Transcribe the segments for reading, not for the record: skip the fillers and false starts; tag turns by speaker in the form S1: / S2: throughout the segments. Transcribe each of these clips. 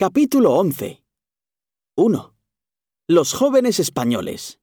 S1: Capítulo 11. 1. Los jóvenes españoles.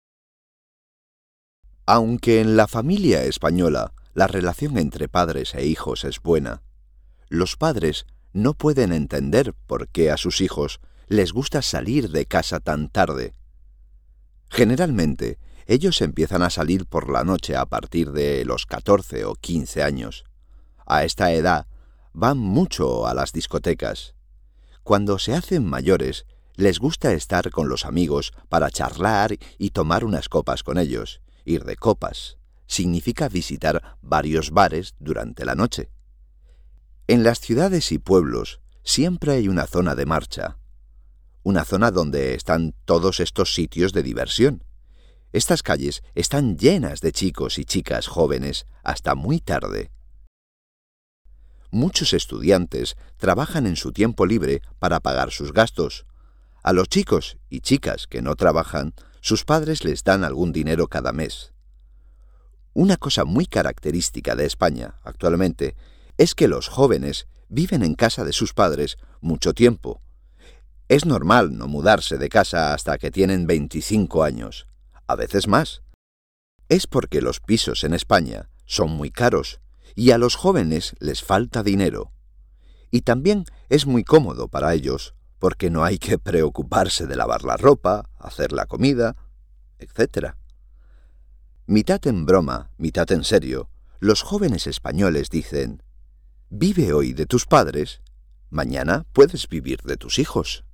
S2: Aunque en la familia española la relación entre padres e hijos es buena, los padres no pueden entender por qué a sus hijos les gusta salir de casa tan tarde. Generalmente, ellos empiezan a salir por la noche a partir de los 14 o 15 años. A esta edad van mucho a las discotecas. Cuando se hacen mayores, les gusta estar con los amigos para charlar y tomar unas copas con ellos. Ir de copas significa visitar varios bares durante la noche. En las ciudades y pueblos siempre hay una zona de marcha, una zona donde están todos estos sitios de diversión. Estas calles están llenas de chicos y chicas jóvenes hasta muy tarde. Muchos estudiantes trabajan en su tiempo libre para pagar sus gastos. A los chicos y chicas que no trabajan, sus padres les dan algún dinero cada mes. Una cosa muy característica de España actualmente es que los jóvenes viven en casa de sus padres mucho tiempo. Es normal no mudarse de casa hasta que tienen 25 años, a veces más. Es porque los pisos en España son muy caros y a los jóvenes les falta dinero. Y también es muy cómodo para ellos porque no hay que preocuparse de lavar la ropa, hacer la comida, etc. Mitad en broma, mitad en serio, los jóvenes españoles dicen: «Vive hoy de tus padres, mañana puedes vivir de tus hijos».